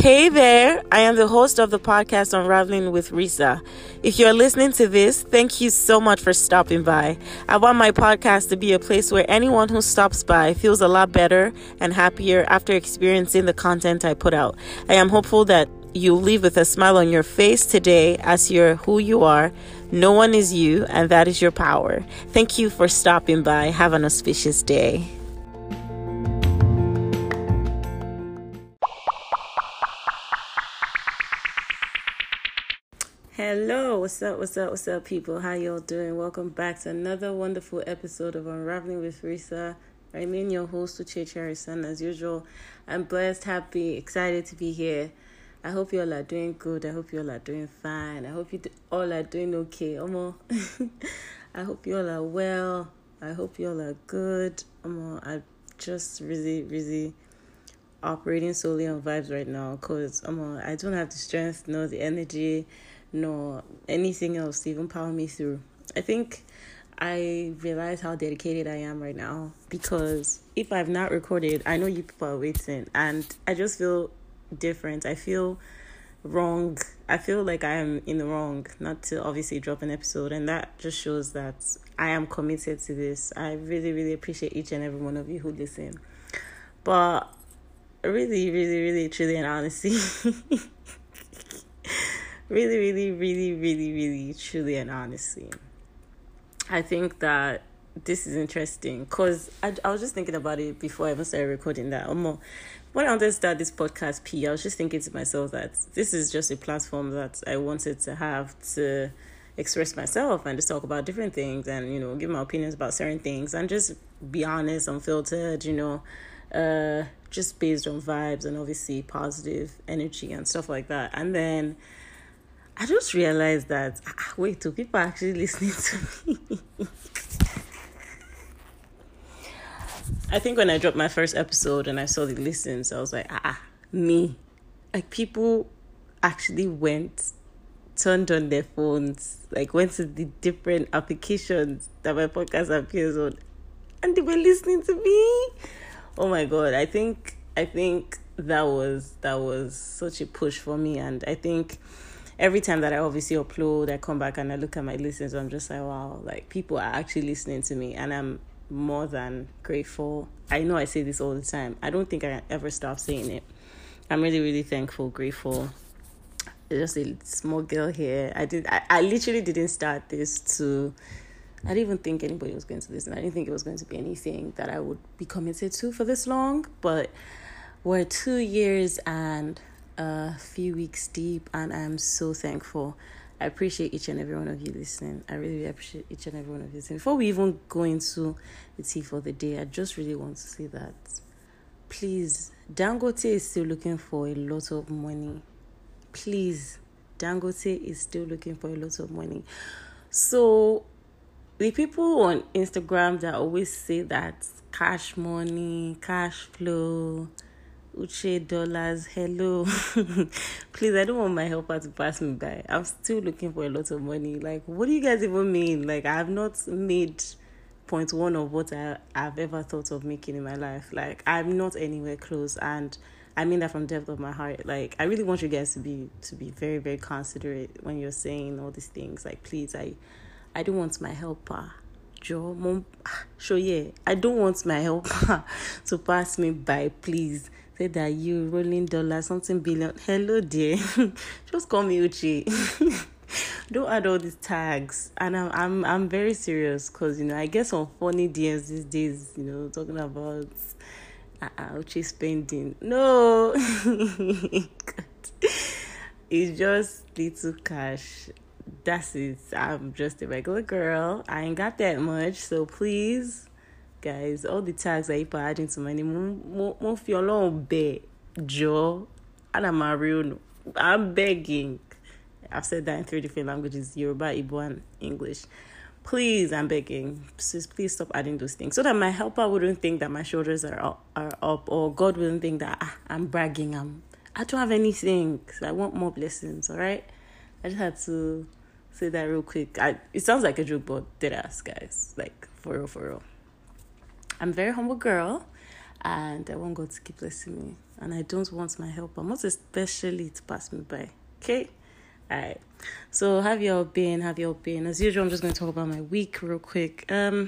Hey there, I am the host of the podcast Unraveling with Risa. If you're listening to this, thank you so much for stopping by. I want my podcast to be a place where anyone who stops by feels a lot better and happier after experiencing the content I put out. I am hopeful that you leave with a smile on your face today as you're who you are. No one is you, and that is your power. Thank you for stopping by. Have an auspicious day. Hello, what's up, people? How y'all doing? Welcome back to another wonderful episode of Unraveling with Risa. I'm your host, Uche Harrison. As usual, I'm blessed, happy, excited to be here. I hope you all are doing good. I hope you all are doing fine. I hope you all are doing okay. I hope you all are well. I hope you all are good. I'm just really operating solely on vibes right now because I don't have the strength nor the energy nor anything else to even power me through. I think I realize how dedicated I am right now because if I've not recorded, I know you people are waiting and I just feel different. I feel wrong. I feel like I am in the wrong not to obviously drop an episode, and that just shows that I am committed to this. I really appreciate each and every one of you who listen. But really, truly and honestly, really, truly and honestly, I think that this is interesting because I was just thinking about it before I even started recording that. When I wanted to start this podcast, I was just thinking to myself that this is just a platform that I wanted to have to express myself and just talk about different things and, give my opinions about certain things and just be honest, unfiltered, just based on vibes and obviously positive energy and stuff like that. And then I just realized that, wait, do people actually listening to me? I think when I dropped my first episode and I saw the listens, I was like, me. Like, people actually turned on their phones, went to the different applications that my podcast appears on, and they were listening to me. Oh my God, I think that was such a push for me, and I think every time that I obviously upload, I come back and I look at my listens, I'm just like, wow, people are actually listening to me, and I'm more than grateful. I know I say this all the time. I don't think I ever stop saying it. I'm really thankful, grateful. Just a small girl here. I literally didn't start this I didn't even think anybody was going to listen. I didn't think it was going to be anything that I would be committed to for this long, but we're 2 years and a few weeks deep, and I'm so thankful. I appreciate each and every one of you listening. I really appreciate each and every one of you listening. Before we even go into the tea for the day, I just really want to say that, please, Dangote is still looking for a lot of money. Please, Dangote is still looking for a lot of money. So, the people on Instagram that always say that cash money, cash flow, Uche dollars, hello. Please, I don't want my helper to pass me by. I'm still looking for a lot of money. What do you guys even mean? I have not made 0.1 of what I've ever thought of making in my life. I'm not anywhere close, and I mean that from the depth of my heart. I really want you guys to be very, very considerate when you're saying all these things. Please, I don't want my helper. Joe, mom, sure, yeah. I don't want my helper to pass me by, please. Say that you rolling dollars, something billion. Hello, dear. Just call me Uchi. Don't add all these tags. And I'm very serious because, I get some funny DMs these days, talking about Uchi spending. No. It's just little cash. That's it. I'm just a regular girl. I ain't got that much. So please, guys, all the tags that you are adding to my name, mo fi Ọlọ́run bẹ̀ jọ̀ọ́, and I'm begging. I've said that in 3 different languages: Yoruba, Igbo, and English. Please, I'm begging. Please stop adding those things so that my helper wouldn't think that my shoulders are up, or God wouldn't think that I'm bragging. I don't have anything because I want more blessings. All right. I just had to say that real quick. It sounds like a joke, but dead ass, guys. For real. I'm a very humble girl. and I want God to keep blessing me. And I don't want my help, but most especially to pass me by. Okay? Alright. So have you all been? As usual, I'm just going to talk about my week real quick.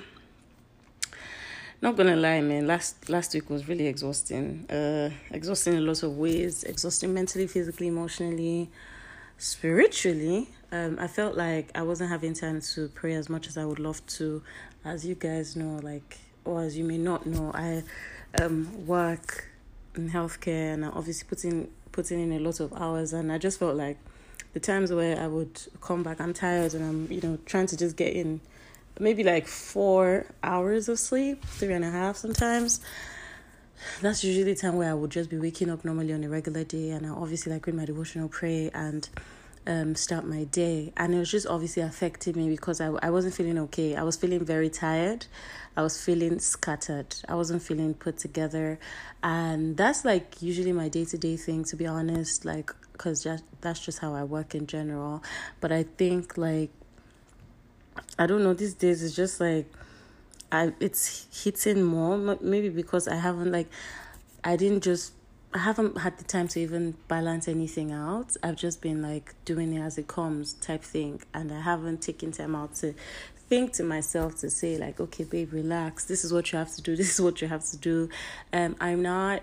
Not gonna lie, man. Last week was really exhausting. Exhausting in a lot of ways. Exhausting mentally, physically, emotionally, spiritually. I felt like I wasn't having time to pray as much as I would love to. As you guys know, or as you may not know, I work in healthcare, and I obviously putting in a lot of hours, and I just felt like the times where I would come back, I'm tired, and I'm trying to just get in maybe 4 hours of sleep, 3.5 sometimes. That's usually the time where I would just be waking up normally on a regular day, and I obviously read my devotional, pray, and start my day. And it was just obviously affecting me because I wasn't feeling okay. I was feeling very tired. I was feeling scattered. I wasn't feeling put together. And that's usually my day-to-day thing, to be honest, because that's just how I work in general. But I think I don't know, these days it's just it's hitting more, maybe because I haven't had the time to even balance anything out. I've just been doing it as it comes type thing, and I haven't taken time out to think to myself to say okay, babe, relax, this is what you have to do, this is what you have to do. I'm not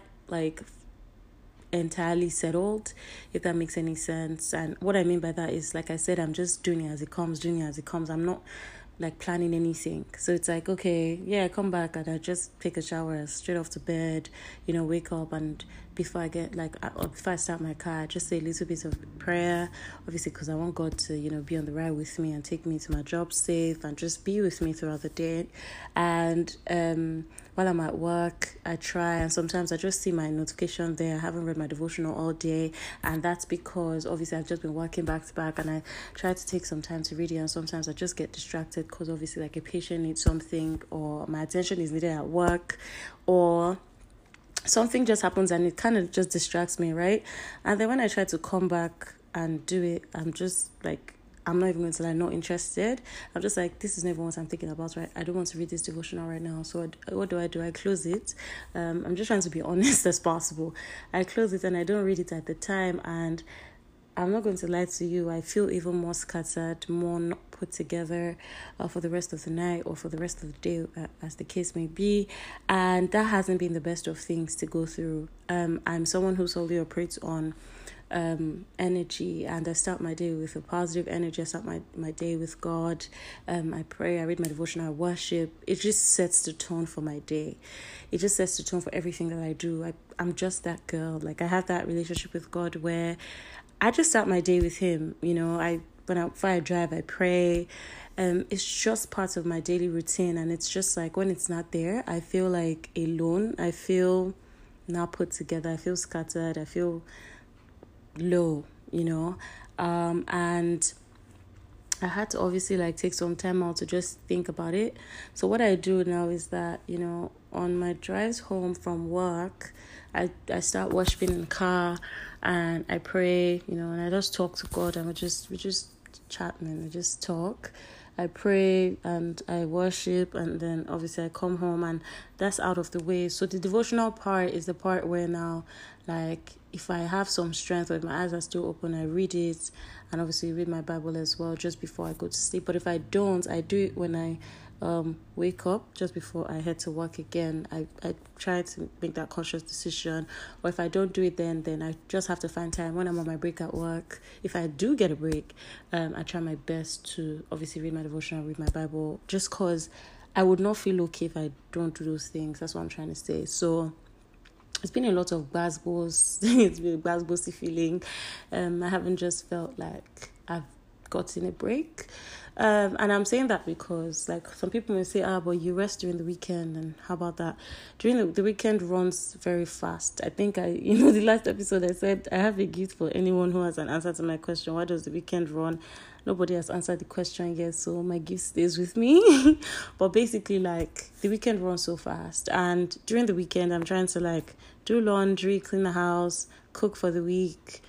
entirely settled, if that makes any sense. And what I mean by that is, I said, I'm just doing it as it comes. I'm not planning anything. So it's okay, yeah, I come back and I just take a shower, straight off to bed, wake up, and before I get before I start my car, I just say a little bit of prayer, obviously, because I want God to be on the ride with me and take me to my job safe and just be with me throughout the day. And while I'm at work, I try, and sometimes I just see my notification there. I haven't read my devotional all day, and that's because obviously I've just been working back to back, and I try to take some time to read it, and sometimes I just get distracted because obviously a patient needs something, or my attention is needed at work, or something just happens and it kind of just distracts me, right? And then when I try to come back and do it, I'm just I'm not even going to not interested. I'm just this is never what I'm thinking about, right? I don't want to read this devotional right now. So what do? I close it. I'm just trying to be honest as possible. I close it and I don't read it at the time. And I'm not going to lie to you, I feel even more scattered, more not put together for the rest of the night or for the rest of the day, as the case may be. And that hasn't been the best of things to go through. I'm someone who solely operates on energy, and I start my day with a positive energy. I start my day with God. I pray, I read my devotion, I worship. It just sets the tone for my day. It just sets the tone for everything that I do. I'm just that girl. I have that relationship with God where I just start my day with Him. Before I drive, I pray. It's just part of my daily routine, and it's just when it's not there, I feel alone. I feel not put together. I feel scattered. I feel low, and I had to obviously take some time out to just think about it. So what I do now is that, on my drives home from work, I start worshiping in the car, and I pray, and I just talk to God, and we just chat, man. I just talk. I pray and I worship, and then obviously I come home, and that's out of the way. So the devotional part is the part where now, if I have some strength or if my eyes are still open, I read it, and obviously read my Bible as well just before I go to sleep. But if I don't, I do it when I wake up, just before I head to work again. I try to make that conscious decision. Or if I don't do it then I just have to find time when I'm on my break at work. If I do get a break, I try my best to obviously read my devotion and read my Bible, just because I would not feel okay if I don't do those things. That's what I'm trying to say. So it's been a lot of gbasgbos. It's been a gbasgbosy feeling. I haven't just felt like I've gotten a break. And I'm saying that because some people may say, but you rest during the weekend, and how about that? During the weekend runs very fast. I think the last episode I said I have a gift for anyone who has an answer to my question, why does the weekend run? Nobody has answered the question yet, so my gift stays with me. But basically, the weekend runs so fast, and during the weekend I'm trying to do laundry, clean the house, cook for the week,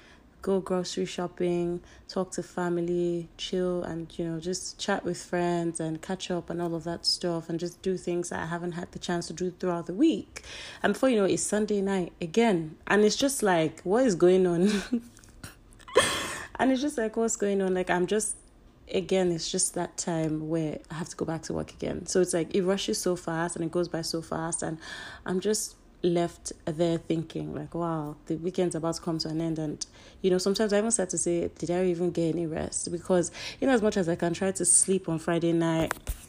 go grocery shopping, talk to family, chill, and, just chat with friends and catch up and all of that stuff, and just do things that I haven't had the chance to do throughout the week. And before you know it, it's Sunday night again. And it's just like, what is going on? And it's just like, what's going on? Like, again, it's just that time where I have to go back to work again. So it's like, it rushes so fast and it goes by so fast. And I'm just left there thinking like, wow, the weekend's about to come to an end. And sometimes I even start to say, did I even get any rest? Because as much as I can try to sleep on Friday night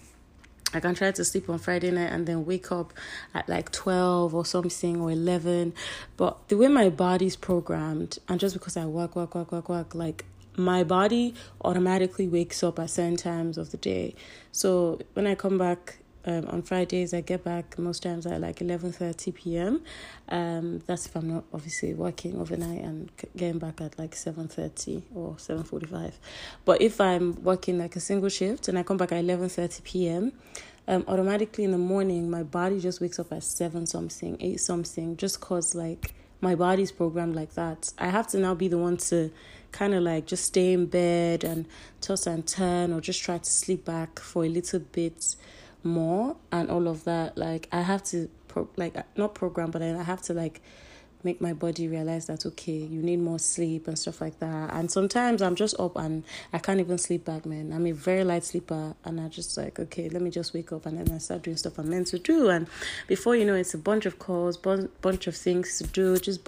and then wake up at like 12 or something, or 11, but the way my body's programmed, and just because I work, like, my body automatically wakes up at certain times of the day. So when I come back on Fridays, I get back most times at like 11:30 p.m. That's if I'm not obviously working overnight and getting back at like 7:30 or 7:45. But if I'm working like a single shift and I come back at 11:30 p.m., automatically in the morning, my body just wakes up at 7 something, 8 something, just cause like my body's programmed like that. I have to now be the one to kind of like just stay in bed and toss and turn, or just try to sleep back for a little bit more and all of that. Like, I have to not program, but I have to like make my body realize that, okay, you need more sleep and stuff like that. And sometimes I'm just up and I can't even sleep back, man. I'm a very light sleeper, and I just like, okay, let me just wake up, and then I start doing stuff I'm meant to do. And before you know, it's a bunch of calls, bunch of things to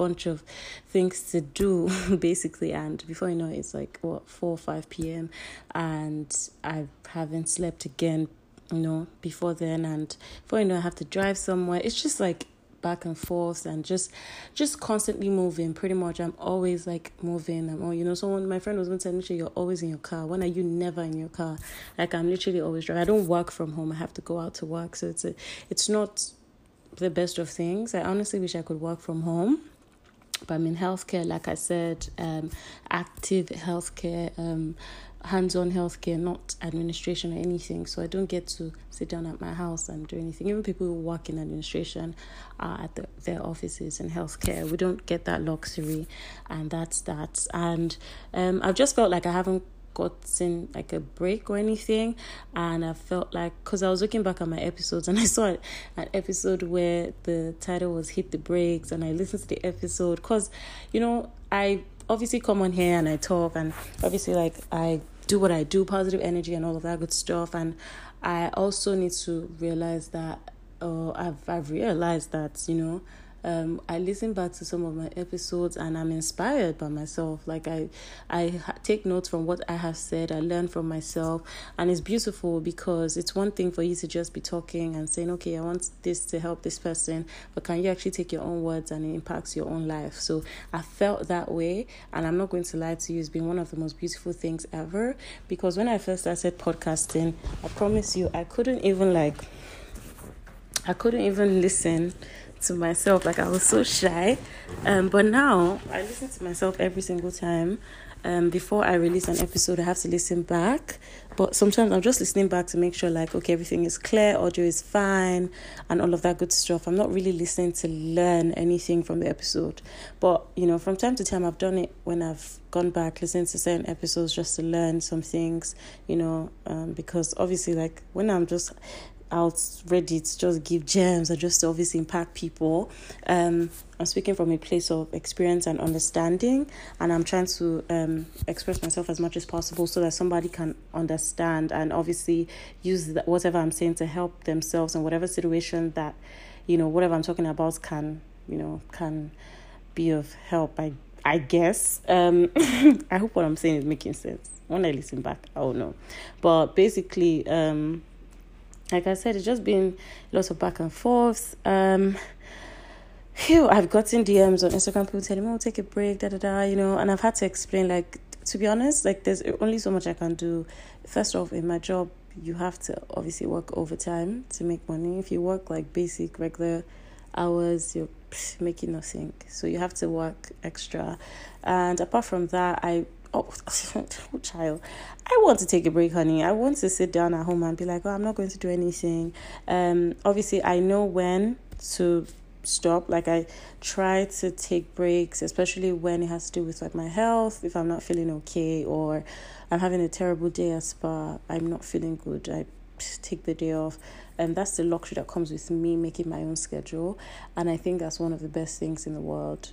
do, basically. And before you know, it's like 4 or 5 p.m. and I haven't slept again, before then. And before you know, I have to drive somewhere. It's just like back and forth, and just constantly moving. Pretty much I'm always like moving. My friend was going to tell me, you're always in your car. When are you never in your car? Like, I'm literally always driving. I don't work from home. I have to go out to work, so it's not the best of things. I honestly wish I could work from home, but I'm in healthcare, like I said, active healthcare, hands-on healthcare, not administration or anything. So I don't get to sit down at my house and do anything. Even people who work in administration are at their offices in healthcare. We don't get that luxury, and that's that. And I've just felt like I haven't gotten like a break or anything, and I felt like, because I was looking back at my episodes and I saw an episode where the title was Hit the Brakes, and I listened to the episode because I obviously come on here and I talk, and obviously like I do what I do, positive energy and all of that good stuff. And I also need to realize that I've realized that I listen back to some of my episodes and I'm inspired by myself. Like, I take notes from what I have said. I learn from myself, and it's beautiful, because it's one thing for you to just be talking and saying, okay, I want this to help this person, but can you actually take your own words and it impacts your own life? So I felt that way, and I'm not going to lie to you, it's been one of the most beautiful things ever. Because when I first started podcasting, I promise you, I couldn't even listen to myself. Like, I was so shy, but now I listen to myself every single time. Before I release an episode, I have to listen back, but sometimes I'm just listening back to make sure, like, okay, everything is clear, audio is fine, and all of that good stuff. I'm not really listening to learn anything from the episode, but from time to time I've done it when I've gone back, listened to certain episodes just to learn some things, because obviously, like, when I'm just out ready to just give gems or just to obviously impact people, I'm speaking from a place of experience and understanding, and I'm trying to express myself as much as possible so that somebody can understand and obviously use whatever I'm saying to help themselves in whatever situation that whatever I'm talking about can be of help, I guess. I hope what I'm saying is making sense. When I listen back, I don't know, but basically like I said, it's just been lots of back and forth. I've gotten DMs on Instagram, people telling me, take a break, and I've had to explain, like, to be honest, like, there's only so much I can do. First off, in my job, you have to obviously work overtime to make money. If you work like basic, regular hours, you're making nothing. So you have to work extra. And apart from that, child, I want to take a break, honey. I want to sit down at home and be like, I'm not going to do anything. Obviously, I know when to stop. Like, I try to take breaks, especially when it has to do with like my health. If I'm not feeling okay, or I'm having a terrible day at spa, I'm not feeling good, I take the day off. And that's the luxury that comes with me making my own schedule. And I think that's one of the best things in the world.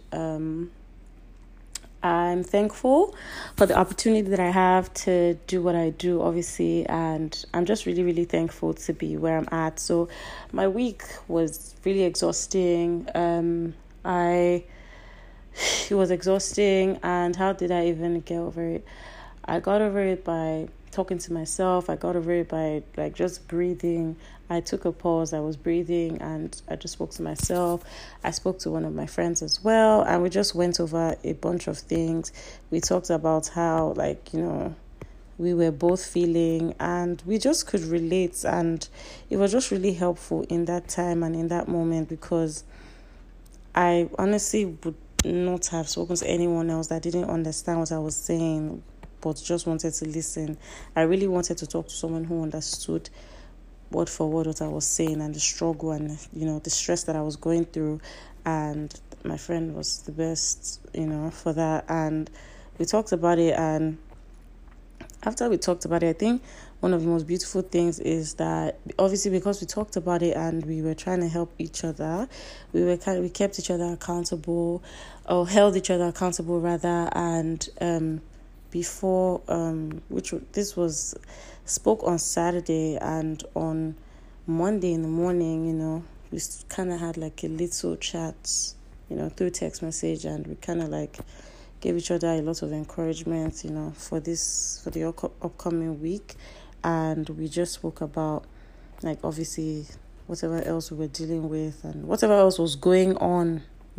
I'm thankful for the opportunity that I have to do what I do, obviously, and I'm just really, really thankful to be where I'm at. So my week was really exhausting. It was exhausting, and how did I even get over it? I got over it by talking to myself. I got over it by like just breathing. I took a pause. I was breathing and I just spoke to myself. I spoke to one of my friends as well, and we just went over a bunch of things. We talked about how, like, we were both feeling, and we just could relate, and it was just really helpful in that time and in that moment, because I honestly would not have spoken to anyone else that didn't understand what I was saying, but just wanted to listen. I really wanted to talk to someone who understood word for word what I was saying, and the struggle and the stress that I was going through. And my friend was the best, for that. And we talked about it, and after we talked about it, I think one of the most beautiful things is that, obviously, because we talked about it and we were trying to help each other, we kept each other accountable, or held each other accountable rather. And before this was spoke on Saturday, and on Monday in the morning, we kind of had like a little chat, through text message, and we kind of like gave each other a lot of encouragement, for the upcoming week. And we just spoke about, like, obviously whatever else we were dealing with and whatever else was going on,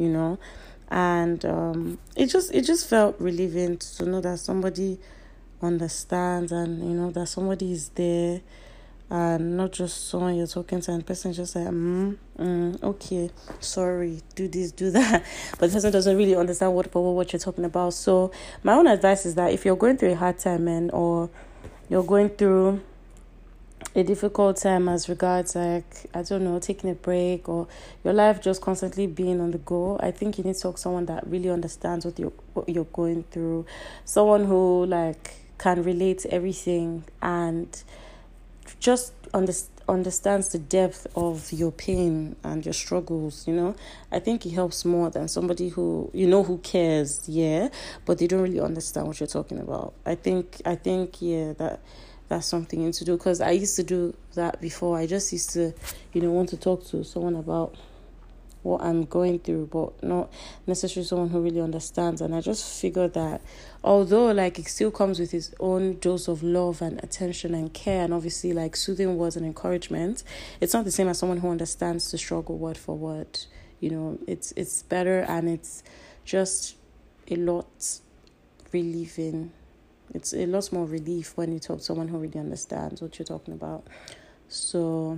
and it just felt relieving to know that somebody understands, and that somebody is there, and not just someone you're talking to and the person just like okay, sorry, do this, do that, but the person doesn't really understand what you're talking about. So my own advice is that if you're going through a hard time, or you're going through a difficult time as regards, like, I don't know, taking a break, or your life just constantly being on the go, I think you need to talk to someone that really understands what you're going through, someone who like can relate to everything and just understands the depth of your pain and your struggles. I think it helps more than somebody who who cares, but they don't really understand what you're talking about. I think that's something you need to do, because I used to do that before. I just used to want to talk to someone about what I'm going through, but not necessarily someone who really understands. And I just figured that although like it still comes with its own dose of love and attention and care, and obviously like soothing words and encouragement, it's not the same as someone who understands the struggle word for word. It's better, and it's just a lot relieving. It's a lot more relief when you talk to someone who really understands what you're talking about. So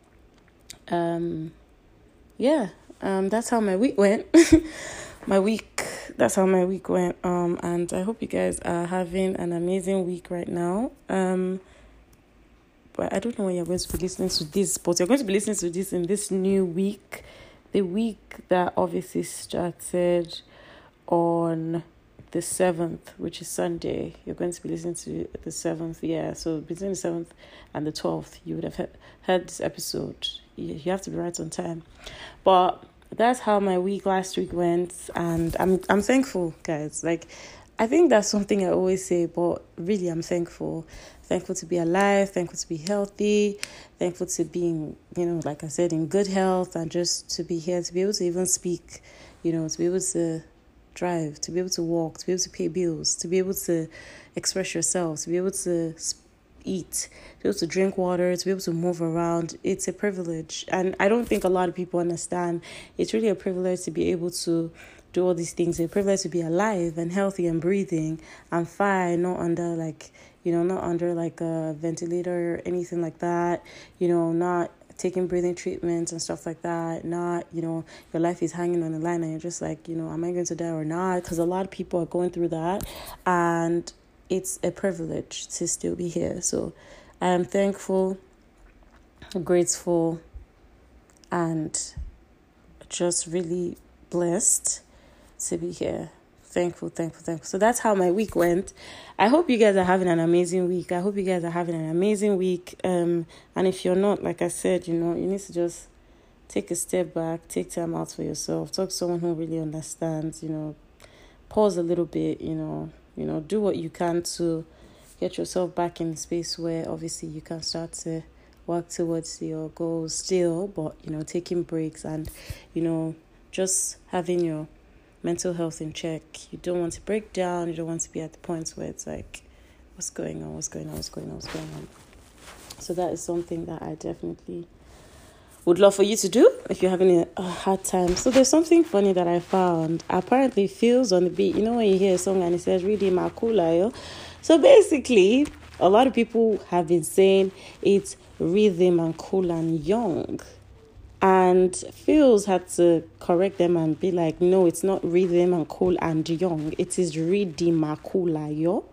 that's how my week went. That's how my week went. And I hope you guys are having an amazing week right now. But I don't know when you're going to be listening to this, but you're going to be listening to this in this new week, the week that obviously started on the 7th, which is Sunday. You're going to be listening to the 7th, so between the 7th and the 12th, you would have heard this episode. You have to be right on time. But that's how my last week went, and I'm thankful, guys. Like, I think that's something I always say, but really I'm thankful to be alive, thankful to be healthy, thankful to being, like I said, in good health, and just to be here, to be able to even speak, to be able to drive, to be able to walk, to be able to pay bills, to be able to express yourself, to be able to eat, to be able to drink water, to be able to move around. It's a privilege, and I don't think a lot of people understand. It's really a privilege to be able to do all these things. It's a privilege to be alive and healthy and breathing and fine, not under a ventilator or anything like that, not taking breathing treatments and stuff like that, not, your life is hanging on the line and you're just like, am I going to die or not? Because a lot of people are going through that, and it's a privilege to still be here. So I am thankful, grateful, and just really blessed to be here. Thankful. So that's how my week went. I hope you guys are having an amazing week. And if you're not, like I said, you need to just take a step back, take time out for yourself, talk to someone who really understands, pause a little bit, do what you can to get yourself back in the space where obviously you can start to work towards your goals still, but, taking breaks and, just having your mental health in check. You don't want to break down. You don't want to be at the point where it's like, what's going on? So that is something that I definitely would love for you to do if you're having a hard time. So there's something funny that I found. Apparently, Feels on the beat. When you hear a song and it says, "Read him Makula," so basically, a lot of people have been saying it's Rhythm and Cool and Young. And Feels had to correct them and be like, no, it's not Rhythm and Cool and Young. It is Ridimakulayo.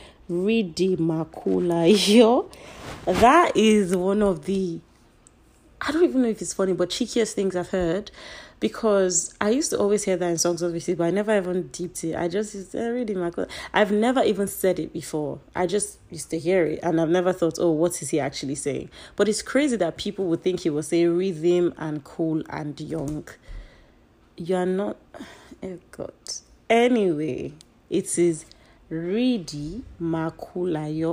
That is one of the, I don't even know if it's funny, but cheekiest things I've heard. Because I used to always hear that in songs, obviously, but I never even deeped it. I just used to read Makula. I've never even said it before. I just used to hear it, and I've never thought, oh, what is he actually saying? But it's crazy that people would think he was saying Rhythm and Cool and Young. You're not, oh God. Anyway, it is Ridi Makulayo,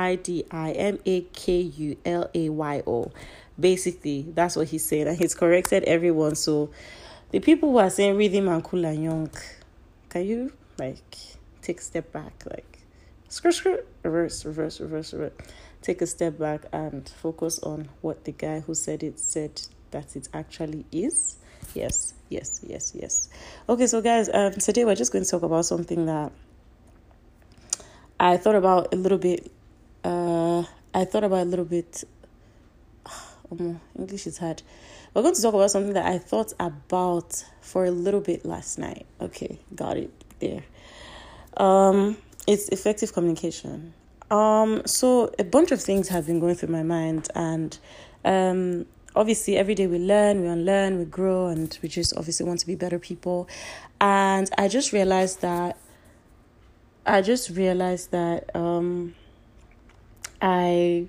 Ridimakulayo. Basically, that's what he's saying, and he's corrected everyone. So the people who are saying Rhythm and Cool and Young, can you take a step back, reverse, take a step back and focus on what the guy who said it said that it actually is? Yes. Okay, so guys, today we're just going to talk about something that I thought about a little bit. English is hard. We're going to talk about something that I thought about for a little bit last night. Okay, got it there. It's effective communication. So a bunch of things have been going through my mind, and obviously every day we learn, we unlearn, we grow, and we just obviously want to be better people. And I just realized that I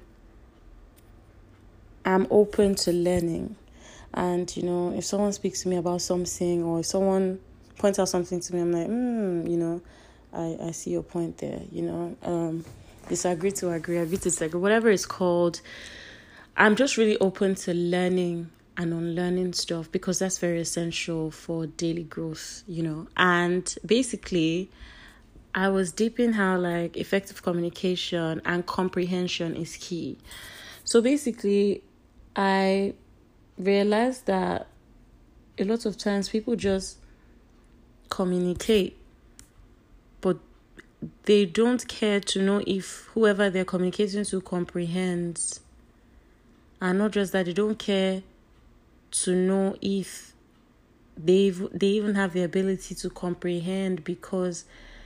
am open to learning. And, if someone speaks to me about something, or if someone points out something to me, I'm like, I see your point there, disagree to agree, agree to disagree, whatever it's called. I'm just really open to learning and unlearning stuff, because that's very essential for daily growth, And basically, I was deep in how effective communication and comprehension is key. So basically, I realized that a lot of times people just communicate, but they don't care to know if whoever they're communicating to comprehends. And not just that, they don't care to know if they even have the ability to comprehend, because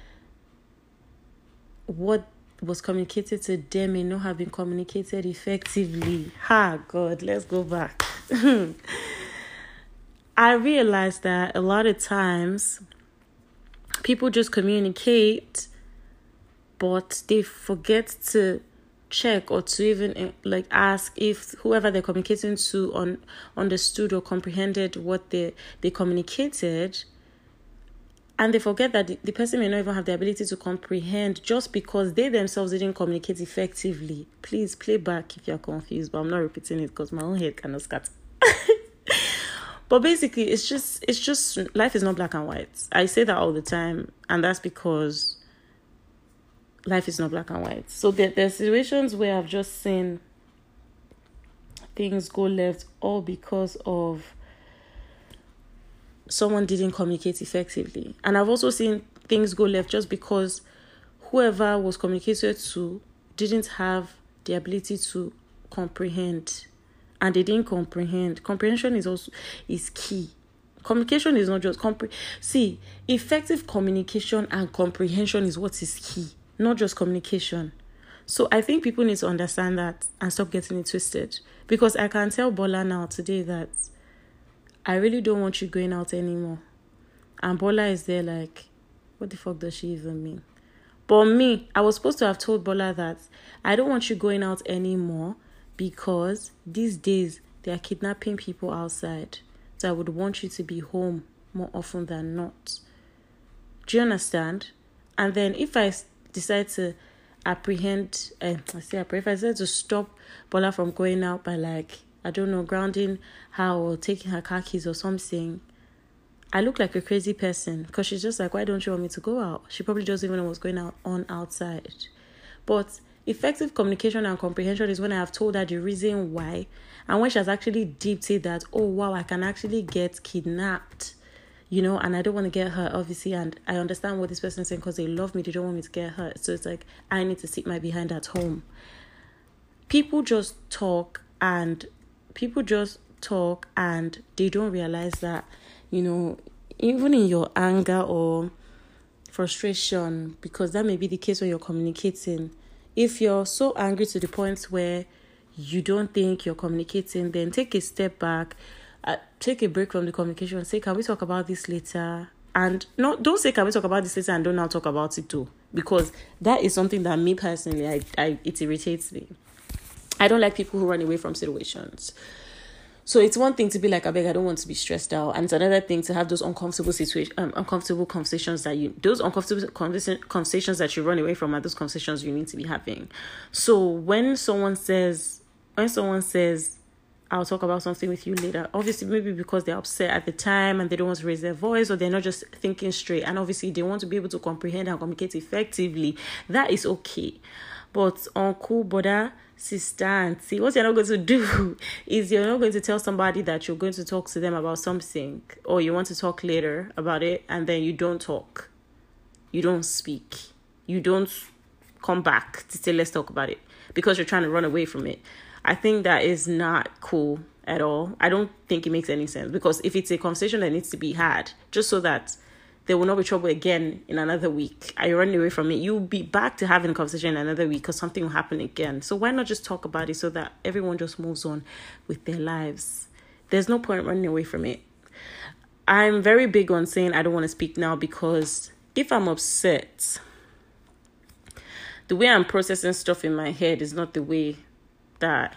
what was communicated to them may not have been communicated effectively. God, let's go back. I realized that a lot of times people just communicate, but they forget to check or to even ask if whoever they're communicating to understood or comprehended what they communicated. And they forget that the person may not even have the ability to comprehend just because they themselves didn't communicate effectively. Please play back if you're confused, but I'm not repeating it because my own head cannot scatter. But basically, it's just life is not black and white. I say that all the time, and that's because life is not black and white. So there's situations where I've just seen things go left, all because of someone didn't communicate effectively. And I've also seen things go left just because whoever was communicated to didn't have the ability to comprehend. And they didn't comprehend. Comprehension is key. Communication is not just effective communication and comprehension is what is key, not just communication. So I think people need to understand that and stop getting it twisted. Because I can tell Bola now today that I really don't want you going out anymore. And Bola is there like, what the fuck does she even mean? But me, I was supposed to have told Bola that I don't want you going out anymore because these days they are kidnapping people outside. So I would want you to be home more often than not. Do you understand? And then if I decide to if I decide to stop Bola from going out by like, I don't know, grounding her or taking her car keys or something, I look like a crazy person because she's just like, why don't you want me to go out? She probably doesn't even know what's going on outside. But effective communication and comprehension is when I have told her the reason why, and when she has actually deep said that, oh wow, I can actually get kidnapped, and I don't want to get hurt, obviously, and I understand what this person is saying because they love me, they don't want me to get hurt. So it's like, I need to sit my behind at home. People just talk and they don't realize that, even in your anger or frustration, because that may be the case when you're communicating, if you're so angry to the point where you don't think you're communicating, then take a step back, take a break from the communication and say, can we talk about this later? And don't say, can we talk about this later, and don't now talk about it too, because that is something that me personally, it irritates me. I don't like people who run away from situations. So it's one thing to be like, I don't want to be stressed out. And it's another thing to have those uncomfortable conversations that you run away from are those conversations you need to be having. So when someone says, I'll talk about something with you later, obviously maybe because they're upset at the time and they don't want to raise their voice, or they're not just thinking straight, and obviously they want to be able to comprehend and communicate effectively, that is okay. But uncle, brother, sister, auntie, what you're not going to do is you're not going to tell somebody that you're going to talk to them about something, or you want to talk later about it, and then you don't talk. You don't speak. You don't come back to say, let's talk about it, because you're trying to run away from it. I think that is not cool at all. I don't think it makes any sense, because if it's a conversation that needs to be had, just so that there will not be trouble again in another week, are you running away from it? You'll be back to having a conversation in another week because something will happen again. So why not just talk about it so that everyone just moves on with their lives? There's no point running away from it. I'm very big on saying I don't want to speak now, because if I'm upset, the way I'm processing stuff in my head is not the way that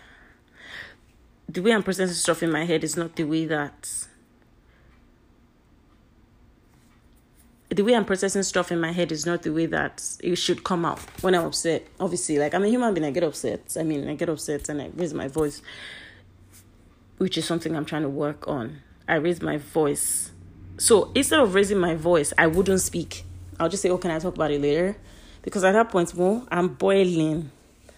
it should come out when I'm upset. Obviously, like, I'm a human being, I get upset. I get upset and I raise my voice, which is something I'm trying to work on. I raise my voice. So instead of raising my voice, I wouldn't speak. I'll just say, oh, can I talk about it later? Because at that point, I'm boiling.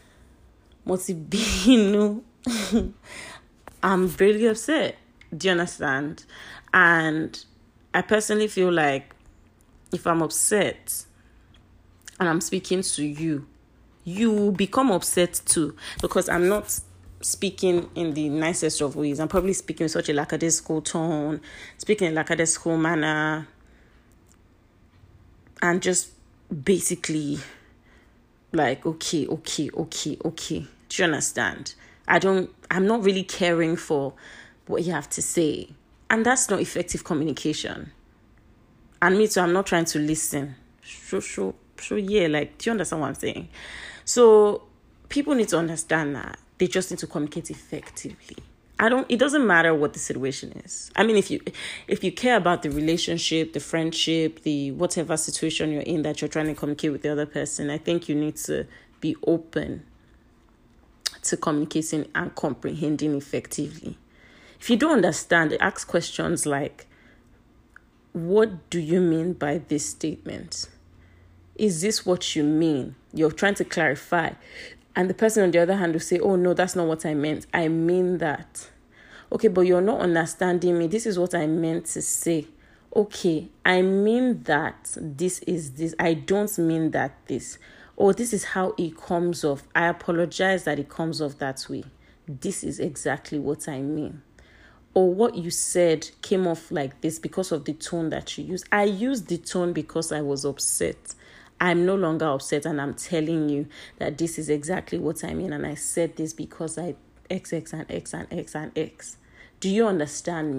I'm really upset. Do you understand? And I personally feel like if I'm upset and I'm speaking to you, you become upset too, because I'm not speaking in the nicest of ways. I'm probably speaking in such a lackadaisical tone, speaking in a lackadaisical manner, and just basically like, okay. Do you understand? I'm not really caring for what you have to say. And that's not effective communication. And me too, I'm not trying to listen. Yeah, like, do you understand what I'm saying? So people need to understand that they just need to communicate effectively. It doesn't matter what the situation is. If you care about the relationship, the friendship, the whatever situation you're in that you're trying to communicate with the other person, I think you need to be open to communicating and comprehending effectively. If you don't understand, ask questions like, what do you mean by this statement? Is this what you mean? You're trying to clarify. And the person on the other hand will say, oh, no, that's not what I meant. I mean that. Okay, but you're not understanding me. This is what I meant to say. Okay, I mean that this is this. I don't mean that this. Oh, this is how it comes off. I apologize that it comes off that way. This is exactly what I mean. Or what you said came off like this because of the tone that you used. I used the tone because I was upset. I'm no longer upset, and I'm telling you that this is exactly what I mean. And I said this because I X and X and X and X. Do you understand me?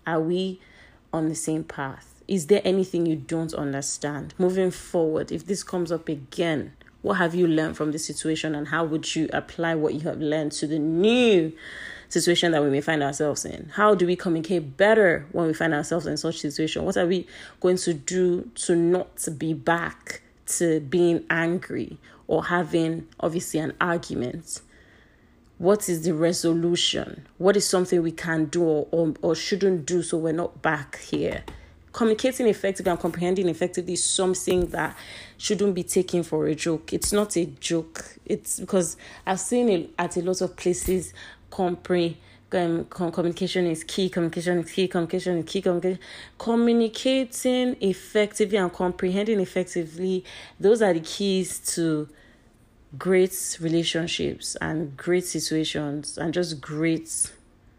Are we on the same path? Is there anything you don't understand? Moving forward, if this comes up again, what have you learned from the situation, and how would you apply what you have learned to the new situation that we may find ourselves in? How do we communicate better when we find ourselves in such situation? What are we going to do to not be back to being angry or having, obviously, an argument? What is the resolution? What is something we can do or shouldn't do so we're not back here? Communicating effectively and comprehending effectively is something that shouldn't be taken for a joke. It's not a joke. It's because I've seen it at a lot of places. Communication is key. Communication is key. Communication is key. Communicating effectively and comprehending effectively, those are the keys to great relationships and great situations and just great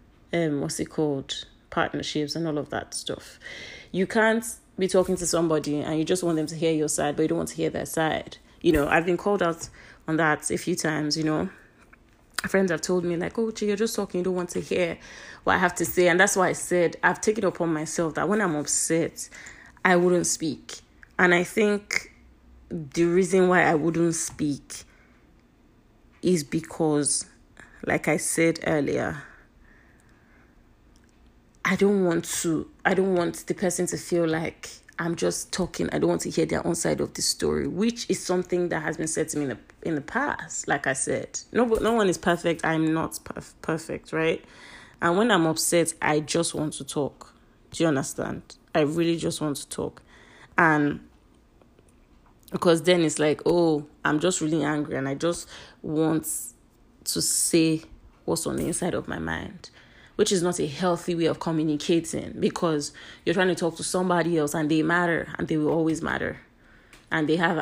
partnerships and all of that stuff. You can't be talking to somebody and you just want them to hear your side, but you don't want to hear their side. I've been called out on that a few times. Friends have told me, like, oh, you're just talking, you don't want to hear what I have to say. And that's why I said I've taken it upon myself that when I'm upset, I wouldn't speak. And I think the reason why I wouldn't speak is because, like I said earlier, I don't want the person to feel like I'm just talking. I don't want to hear their own side of the story, which is something that has been said to me in the past. Like I said, no one is perfect. I'm not perfect, right? And when I'm upset, I just want to talk. Do you understand? I really just want to talk. And because then it's like, oh, I'm just really angry and I just want to say what's on the inside of my mind, which is not a healthy way of communicating, because you're trying to talk to somebody else and they matter and they will always matter. And they have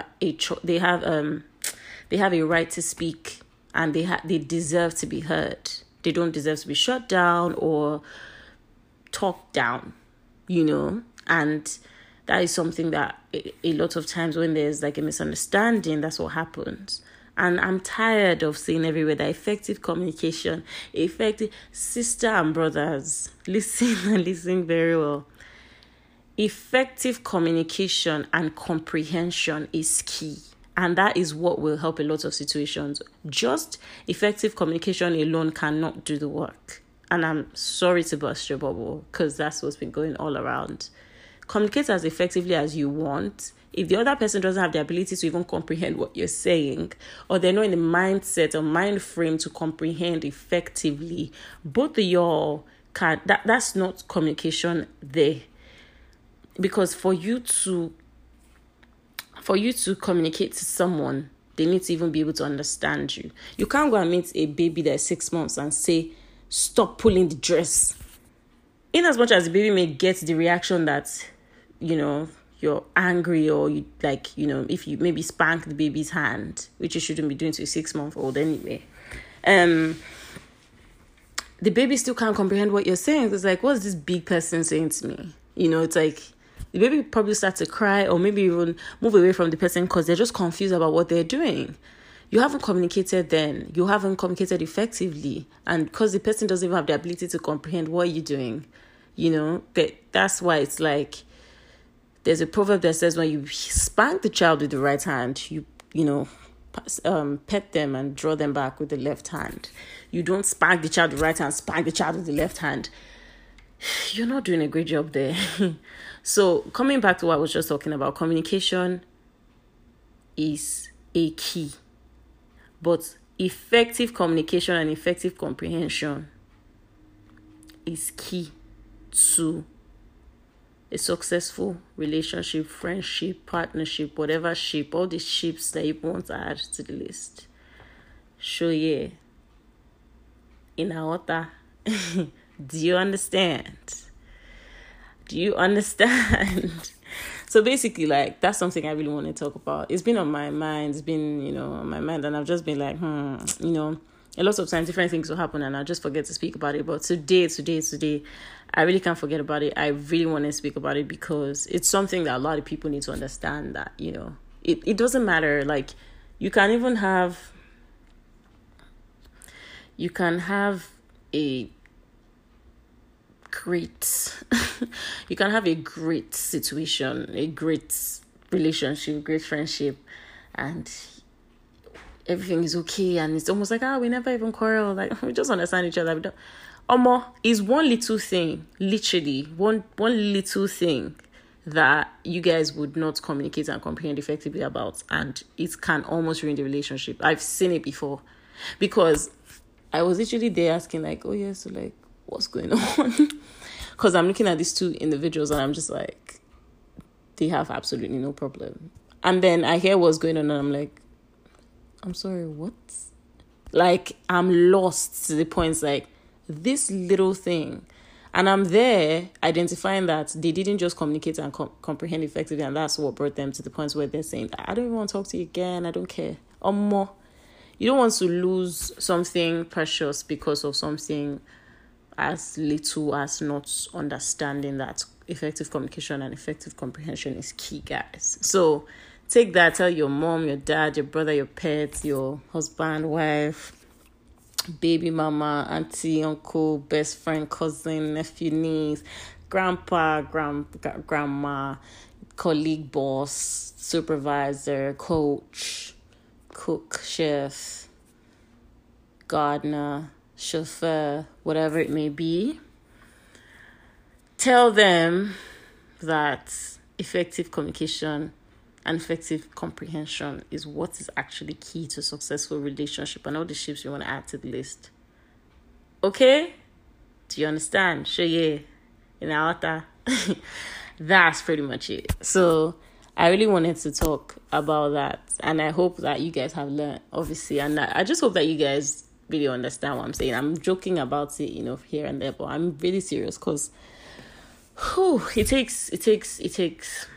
a right to speak, and they deserve to be heard. They don't deserve to be shut down or talked down, and that is something that a lot of times when there's like a misunderstanding, that's what happens. And I'm tired of seeing everywhere that effective communication, sister and brothers, listen very well. Effective communication and comprehension is key. And that is what will help a lot of situations. Just effective communication alone cannot do the work. And I'm sorry to burst your bubble, because that's what's been going all around. Communicate as effectively as you want. If the other person doesn't have the ability to even comprehend what you're saying, or they're not in the mindset or mind frame to comprehend effectively, both of y'all can. That's not communication there. Because for you to communicate to someone, they need to even be able to understand you. You can't go and meet a baby that's 6 months and say, "Stop pulling the dress." In as much as the baby may get the reaction that, you're angry, or you if you maybe spank the baby's hand, which you shouldn't be doing to a 6-month-old anyway, the baby still can't comprehend what you're saying. It's like, what's this big person saying to me? It's like the baby probably starts to cry, or maybe even move away from the person because they're just confused about what they're doing. You haven't communicated then. You haven't communicated effectively. And because the person doesn't even have the ability to comprehend what you're doing, that's why it's like, there's a proverb that says when you spank the child with the right hand, you pet them and draw them back with the left hand. You don't spank the child with the right hand, spank the child with the left hand. You're not doing a great job there. So coming back to what I was just talking about, communication is a key. But effective communication and effective comprehension is key to a successful relationship, friendship, partnership, whatever shape, all the shapes that you want to add to the list. So yeah, in Aota, do you understand? So basically, like, that's something I really want to talk about. It's been on my mind. It's been, on my mind, and I've just been like, a lot of times different things will happen and I'll just forget to speak about it. But today, I really can't forget about it. I really want to speak about it because it's something that a lot of people need to understand, that, it doesn't matter. Like, you can have a great you can have a great situation, a great relationship, great friendship, and everything is okay, and it's almost like we never even quarrel, like we just understand each other. We don't. Is one little thing, literally one little thing that you guys would not communicate and comprehend effectively about, and it can almost ruin the relationship. I've seen it before, because I was literally there asking like, oh yeah, so like what's going on? Because I'm looking at these two individuals and I'm just like, they have absolutely no problem. And then I hear what's going on and I'm like, I'm sorry, what? Like, I'm lost to the point, like, this little thing. And I'm there identifying that they didn't just communicate and comprehend effectively, and that's what brought them to the point where they're saying, I don't even want to talk to you again, I don't care. Or more. You don't want to lose something precious because of something as little as not understanding that effective communication and effective comprehension is key, guys. So take that, tell your mom, your dad, your brother, your pets, your husband, wife, baby mama, auntie, uncle, best friend, cousin, nephew, niece, grandpa, grandma, colleague, boss, supervisor, coach, cook, chef, gardener, chauffeur, whatever it may be. Tell them that effective communication and effective comprehension is what is actually key to a successful relationship, and all the ships you want to add to the list. Okay? Do you understand? Sure, yeah. In our that's pretty much it. So I really wanted to talk about that, and I hope that you guys have learned, obviously, and I just hope that you guys really understand what I'm saying. I'm joking about it, here and there, but I'm really serious, because it takes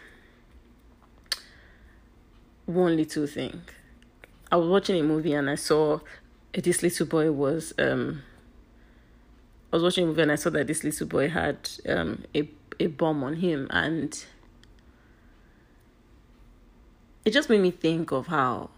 one little thing. I was watching a movie and I saw this little boy was I was watching a movie and I saw that this little boy had a bomb on him, and it just made me think of how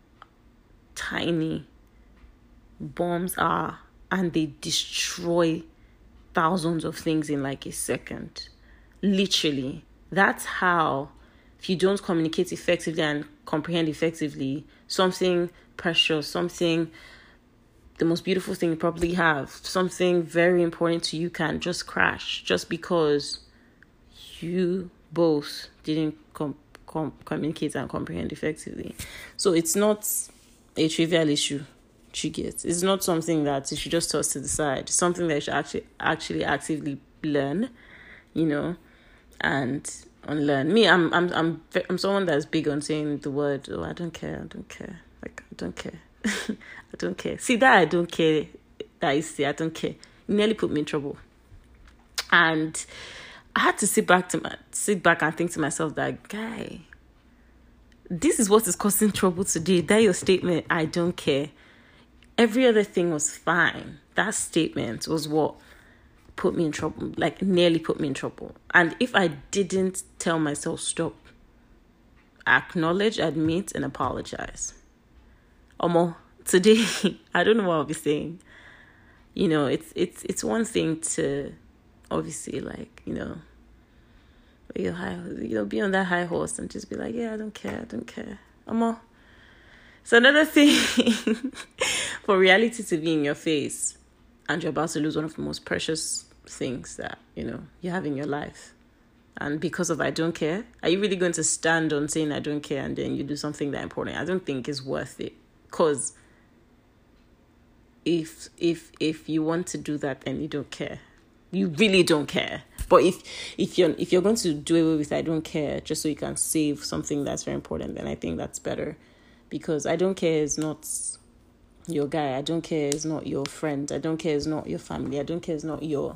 tiny bombs are, and they destroy thousands of things in like a second. Literally. That's how, if you don't communicate effectively and comprehend effectively, something precious, something, the most beautiful thing you probably have, something very important to you, can just crash just because you both didn't communicate and comprehend effectively. So it's not a trivial issue. It's not something that you should just toss to the side. It's something that you should actually actively learn, and unlearn. Me, I'm someone that's big on saying the word, I don't care. Like, I don't care. I don't care. See, that I don't care, that I say I don't care, it nearly put me in trouble. And I had to sit back and think to myself that, guy, this is what is causing trouble today. That your statement, I don't care. Every other thing was fine. That statement was what put me in trouble, like nearly put me in trouble. And if I didn't tell myself stop, acknowledge, admit, and apologize, today, I don't know what I'll be saying. It's one thing to obviously, like, be on that high horse and just be like, yeah, I don't care. So another thing for reality to be in your face and you're about to lose one of the most precious things that, you have in your life. And because of I don't care, are you really going to stand on saying I don't care and then you do something that important? I don't think it's worth it. Because if you want to do that and you don't care, you really don't care. But if you're going to do away with I don't care just so you can save something that's very important, then I think that's better. Because I don't care is not your guy. I don't care is not your friend. I don't care is not your family. I don't care is not your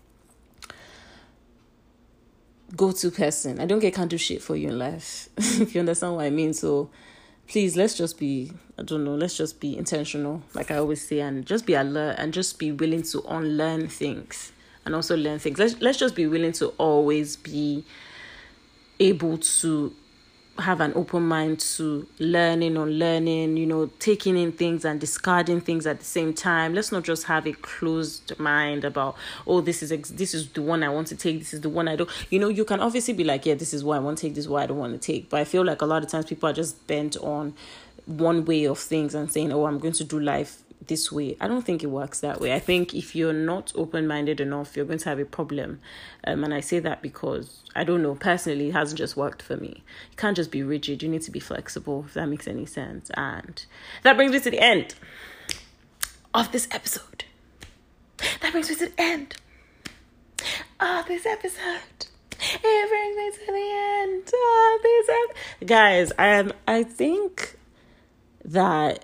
go-to person. I don't care can't do shit for you in life. If you understand what I mean. So please, let's just be intentional, like I always say, and just be alert and just be willing to unlearn things and also learn things. Let's just be willing to always be able to have an open mind to learning, unlearning, taking in things and discarding things at the same time. Let's not just have a closed mind about, oh, this is the one I want to take, this is the one I don't. You can obviously be like, yeah, this is what I want to take, this is what I don't want to take. But I feel like a lot of times people are just bent on one way of things and saying, oh, I'm going to do life this way. I don't think it works that way. I think if you're not open-minded enough, you're going to have a problem. And I say that because, I don't know, personally, it hasn't just worked for me. You can't just be rigid. You need to be flexible, if that makes any sense. And that brings me to the end of this episode. That brings me to the end of this episode. It brings me to the end of this episode. Guys, I think that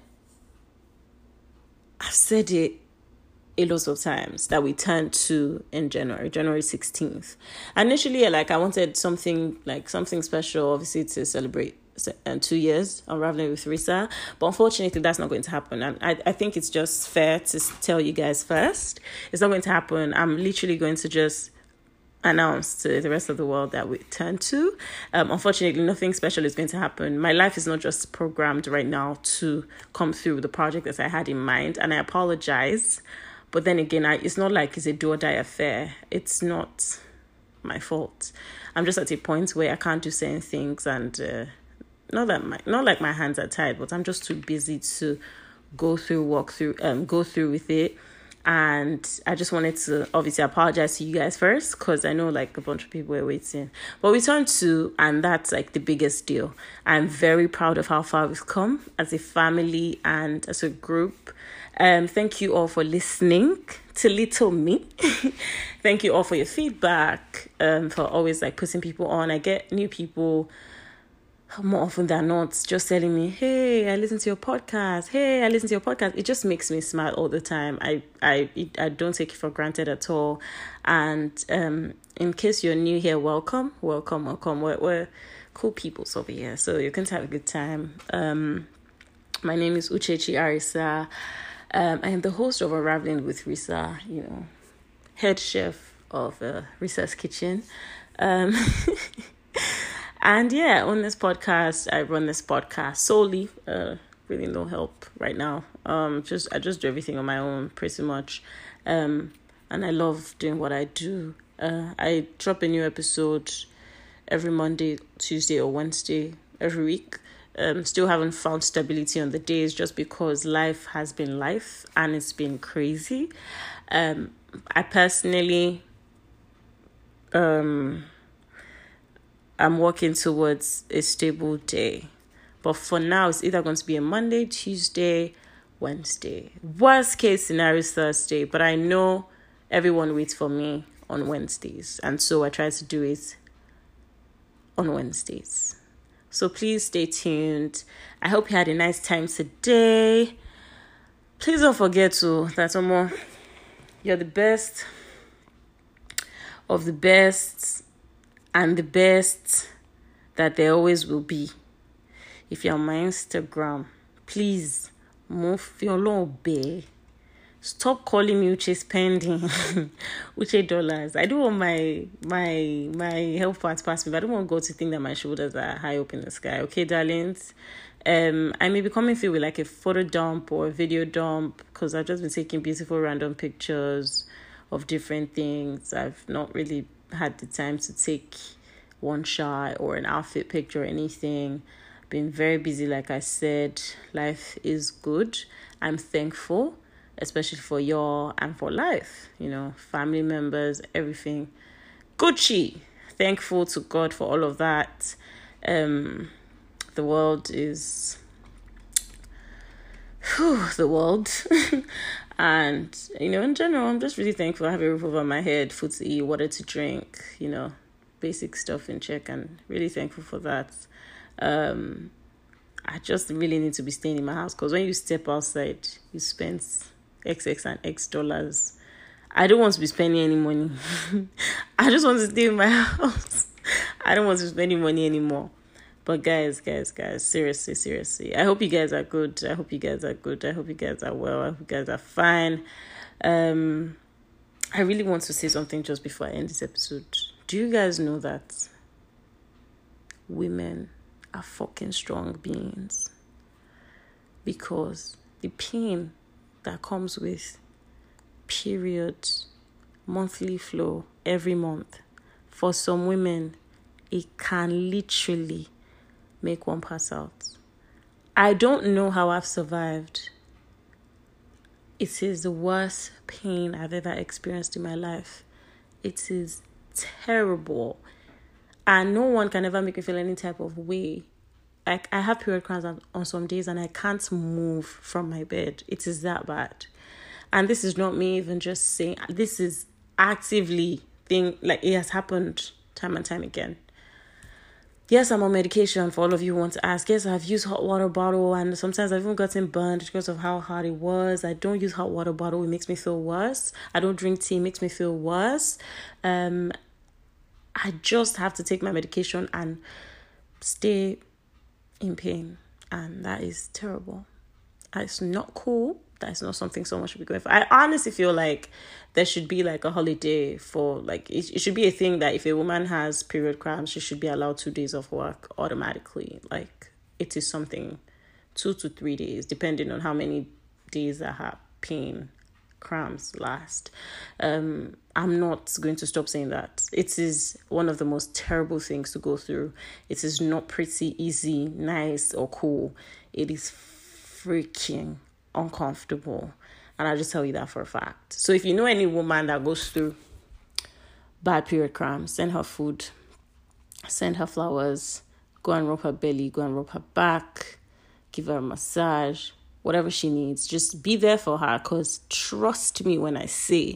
I've said it a lot of times that we turned to in January 16th. Initially, I wanted something special, obviously, to celebrate 2 years Unraveling with Risa. But unfortunately, that's not going to happen. And I think it's just fair to tell you guys first. It's not going to happen. I'm literally going to just announce to the rest of the world that we turn to. Unfortunately, nothing special is going to happen. My life is not just programmed right now to come through the project that I had in mind, and I apologize. But then again, it's not like it's a do or die affair. It's not my fault. I'm just at a point where I can't do certain things, and not like my hands are tied, but I'm just too busy to go through with it. And I just wanted to obviously apologize to you guys first, because I know a bunch of people were waiting. But we turned to, and that's the biggest deal. I'm very proud of how far we've come as a family and as a group. Thank you all for listening to Little Me. Thank you all for your feedback, for always putting people on. I get new people more often than not just telling me, hey, I listen to your podcast. It just makes me smile all the time. I don't take it for granted at all. And in case you're new here, welcome. We're cool people over here, so you're going to have a good time. My name is Uchechi Arisa. I am the host of Unraveling with Risa, head chef of Risa's Kitchen. And yeah, on this podcast, I run this podcast solely, really no help right now. I just do everything on my own pretty much. And I love doing what I do. I drop a new episode every Monday, Tuesday or Wednesday every week. Still haven't found stability on the days just because life has been life and it's been crazy. I personally, I'm working towards a stable day. But for now, it's either going to be a Monday, Tuesday, Wednesday. Worst case scenario is Thursday. But I know everyone waits for me on Wednesdays. And so I try to do it on Wednesdays. So please stay tuned. I hope you had a nice time today. Please don't forget that you're the best of the best, and the best that there always will be. If you're on my Instagram, please move your little bay. Stop calling me Uche spending Uche dollars. I don't want my health part past me, but I don't want God to think that my shoulders are high up in the sky. Okay, darlings. I may be coming through with a photo dump or a video dump, because I've just been taking beautiful random pictures of different things. I've not really had the time to take one shot or an outfit picture or anything. Been very busy, like I said. Life is good. I'm thankful, especially for y'all and for life, family members, everything. Gucci. Thankful to God for all of that. The world is the world. And, in general, I'm just really thankful I have a roof over my head, food to eat, water to drink, basic stuff in check, and really thankful for that. I just really need to be staying in my house, because when you step outside, you spend XX and X dollars. I don't want to be spending any money. I just want to stay in my house. I don't want to spend any money anymore. But guys, seriously. I hope you guys are good. I hope you guys are well. I hope you guys are fine. I really want to say something just before I end this episode. Do you guys know that women are fucking strong beings. Because the pain that comes with periods, monthly flow every month, for some women, it can literally make one pass out. I don't know how I've survived. It is the worst pain I've ever experienced in my life. It is terrible. And no one can ever make me feel any type of way. Like, I have period cramps on some days and I can't move from my bed. It is that bad. And this is not me even just saying, this is actively like it has happened time and time again. Yes, I'm on medication, for all of you who want to ask. Yes, I've used hot water bottle and sometimes I've even gotten burned because of how hot it was. I don't use hot water bottle. It makes me feel worse. I don't drink tea. It makes me feel worse. I just have to take my medication and stay in pain. And that is terrible. It's not cool. That's not something someone should be going for. I honestly feel like there should be like a holiday for, like, it should be a thing that if a woman has period cramps, she should be allowed 2 days of work automatically. Like, it is something, 2 to 3 days, depending on how many days that her pain cramps last. I'm not going to stop saying that. It is one of the most terrible things to go through. It is not pretty, easy, nice, or cool. It is freaking uncomfortable, and I'll just tell you that for a fact. So if you know any woman that goes through bad period cramps, send her food, send her flowers, go and rub her belly, go and rub her back, give her a massage, whatever she needs. Just be there for her, because trust me when I say,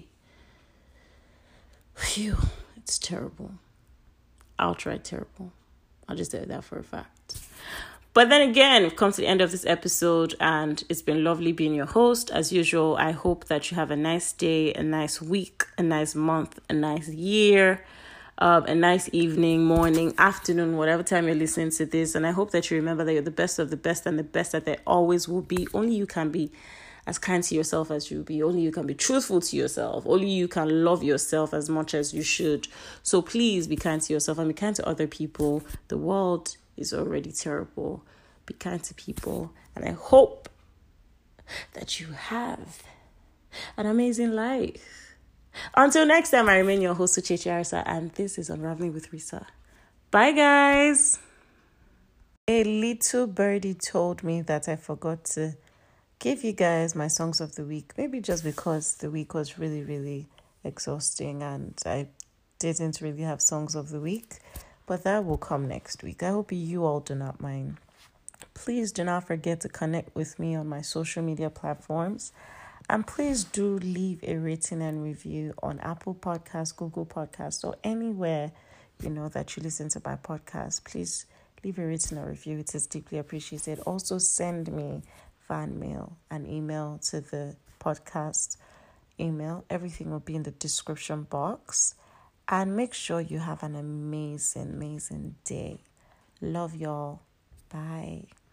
phew, it's terrible. Outright terrible. I'll just tell you that for a fact. But then again, we've come to the end of this episode, and it's been lovely being your host. As usual, I hope that you have a nice day, a nice week, a nice month, a nice year, a nice evening, morning, afternoon, whatever time you're listening to this. And I hope that you remember that you're the best of the best and the best that there always will be. Only you can be as kind to yourself as you be. Only you can be truthful to yourself. Only you can love yourself as much as you should. So please be kind to yourself and be kind to other people. The world is already terrible. Be kind to people, and I hope that you have an amazing life. Until next time, I remain your host, Uchechi Arisa, and this is Unraveling with Risa. Bye, guys. A little birdie told me that I forgot to give you guys my songs of the week, maybe just because the week was really, really exhausting and I didn't really have songs of the week, but that will come next week. I hope you all do not mind. Please do not forget to connect with me on my social media platforms. And please do leave a rating and review on Apple Podcasts, Google Podcasts, or anywhere that you listen to my podcast. Please leave a rating or review. It is deeply appreciated. Also, send me fan mail and email to the podcast email. Everything will be in the description box. And make sure you have an amazing, amazing day. Love y'all. Bye.